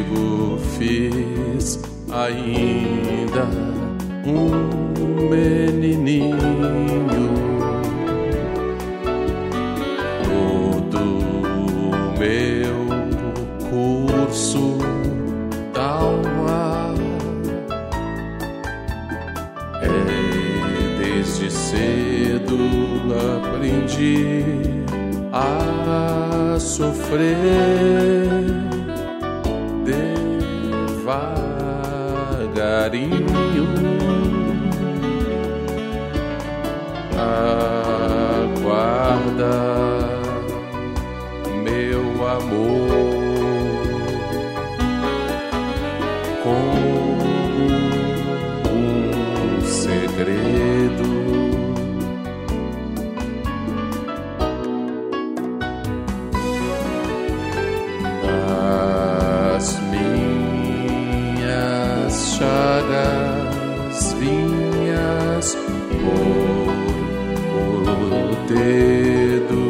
contigo fiz ainda um menininho. Todo meu curso da alma desde cedo aprendi a sofrer devagarinho. Aguarda, meu amor, como um segredo. Das minhas chagas vinhas por dedo,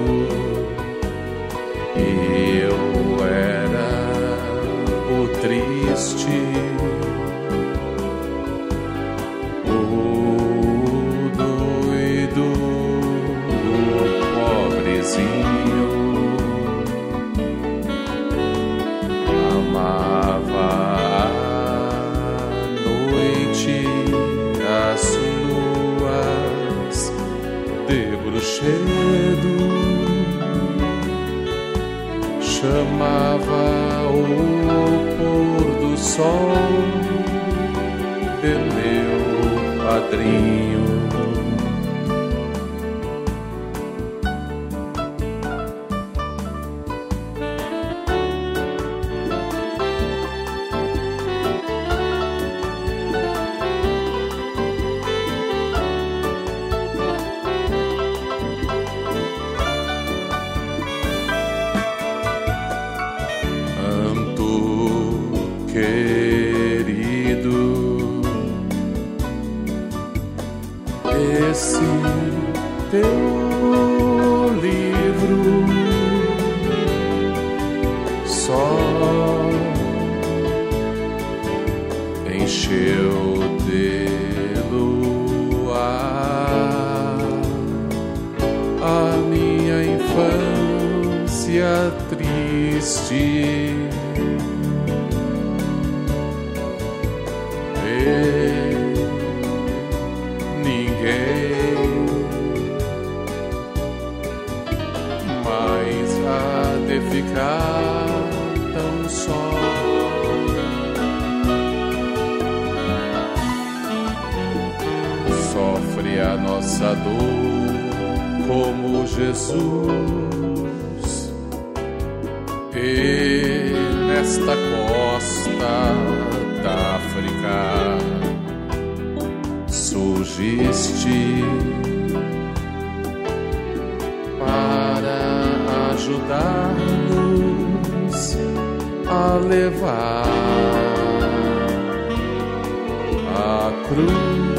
e eu era o triste, o doido, o pobrezinho. Amava a noite, as luas de bruxedo, chamava o pôr do sol de meu padrinho. Querido, esse teu livro só encheu de luar a minha infância triste. Ninguém mais há de ficar tão só. Sofre a nossa dor como Jesus, e nesta costa da África surgiste para ajudar-nos a levar a cruz.